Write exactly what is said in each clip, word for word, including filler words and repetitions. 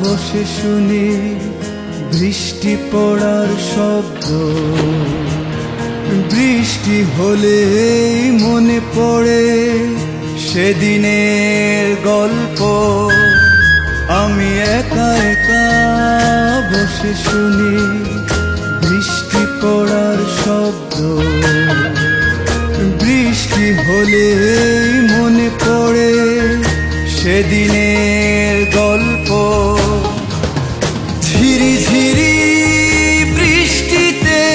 বসে শুনি বৃষ্টি পড়ার শব্দ। বৃষ্টি হলেই মনে পড়ে সেদিনের গল্প। আমি একা একা বসে শুনি বৃষ্টি পড়ার শব্দ। বৃষ্টি হলেই মনে পড়ে সেদিনের গল্প। ঝিরি ঝিরি বৃষ্টিতে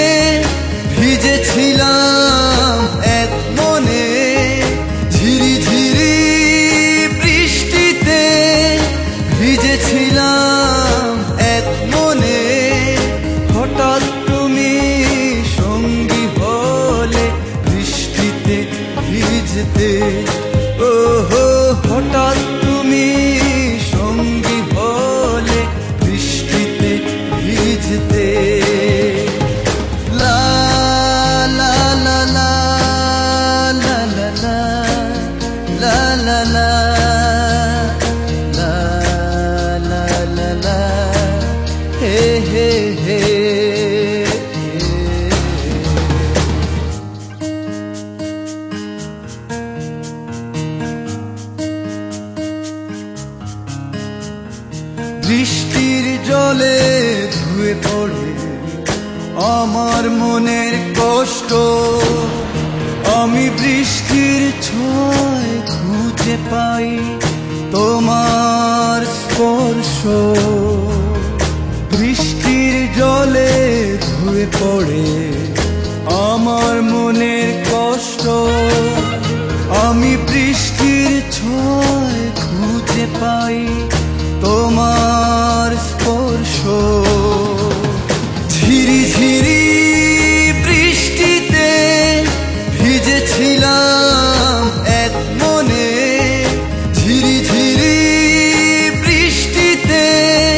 ভিজেছিলাম এক মনে। ঝিরি ঝিরি বৃষ্টিতে ভিজেছিলাম এক মনে। হঠাৎ তুমি সঙ্গী হলে বৃষ্টিতে ভিজতে। ওহো হঠাৎ তুমি সঙ্গী হলে বৃষ্টিতে ভিজতে। লা লা লা লা লা লা লা লা লা লা লা লা লা হে হে হে। বৃষ্টির জলে ধুয়ে পড়ে আমার মনের কষ্ট। আমি বৃষ্টির ছোঁয়ায় খুঁজে পাই তোমার স্পর্শ। বৃষ্টির জলে ধুয়ে পড়ে আমার মনের কষ্ট। আমি বৃষ্টির ছোঁয়ায় খুঁজে পাই তোমার স্পর্শ। ঝিরি ঝিরি বৃষ্টিতে ভিজেছিলাম এক মনে। ঝিরি ঝিরি বৃষ্টিতে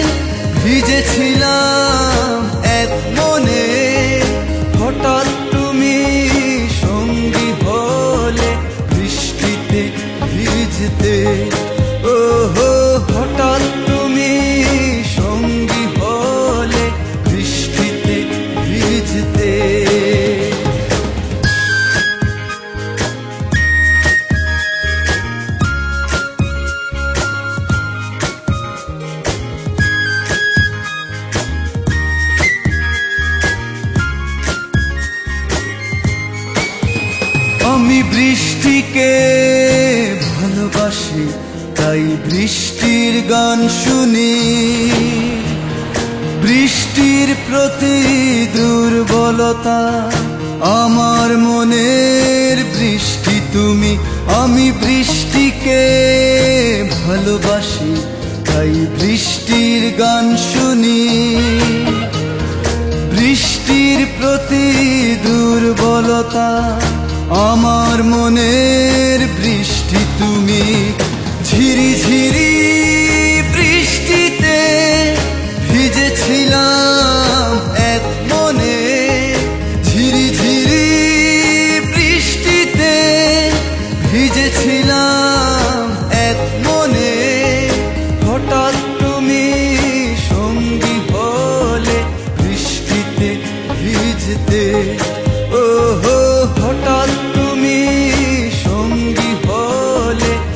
ভিজেছিলাম এক মনে। হঠাৎ তুমি সঙ্গী হলে বৃষ্টিতে ভিজতে। ওহো হঠাৎ তুমি সঙ্গী হলে বৃষ্টিতে ভিজতে। আমি বৃষ্টিকে ভালোবাসি, তাই বৃষ্টির গান শুনি। বৃষ্টির প্রতি দুর্বলতা আমার মনের বৃষ্টি তুমি। আমি বৃষ্টিকে ভালোবাসি, তাই বৃষ্টির গান শুনি। বৃষ্টির প্রতি দুর্বলতা আমার মনের